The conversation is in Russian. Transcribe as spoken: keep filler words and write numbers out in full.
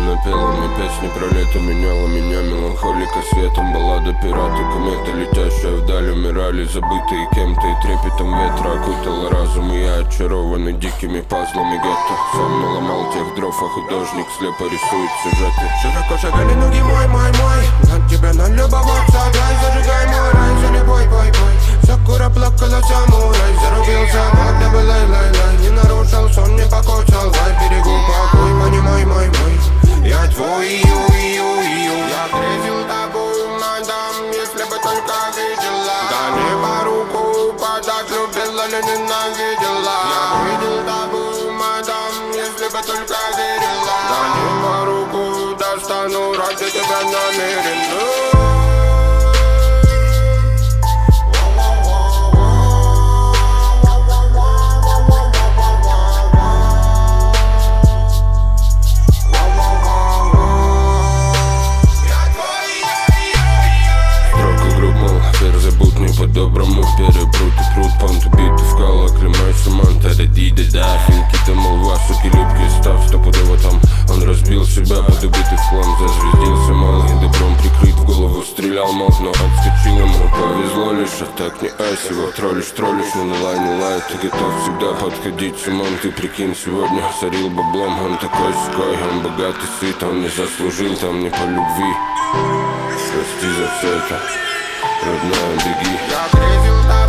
Она пела мне песни про лето, меняла меня меланхолика светом. Баллада пираты, комета, летящая вдаль. Умирали забытые кем-то, и трепетом ветра окутала разум. И я очарованный дикими пазлами гетто. Сам наломал тех дров, а художник слепо рисует сюжеты. Широко шагали ноги, мой, мой, мой. На тебя налюбоваться, дай, зажигай мой рай. За любой, бой, бой. Сакура плакала самурай. Зарубился, когда бы лай, лай, лай. Не нарушил сон, не покоцал, дай берегу покой. Понимай, мой, мой. Я твой, ю, ю, ю. Я грезил тобой, мадам, если бы только видела. Да не по руку подать, любила ли ненавидела. Я видел тобой, мадам, если бы только верила. Да не по руку достану, ради тебя намерен. По-доброму перепрут и прут, понт убитый в кала. Климай Саманта, Редида, да. Финки-то молва, суки, любки став. Стопудово там он разбил себя под убитый хлам. Зазвездился малый, добром прикрыт, в голову стрелял мог. Но отскочил ему, повезло лишь, а так не айс. Его троллишь, троллишь, но не лай, не лай. Ты готов всегда подходить с умом. Ты прикинь, сегодня сорил баблом. Он такой ской, он богатый, сыт. Он не заслужил там не по любви. Прости за все это, родная, беги. Я грезил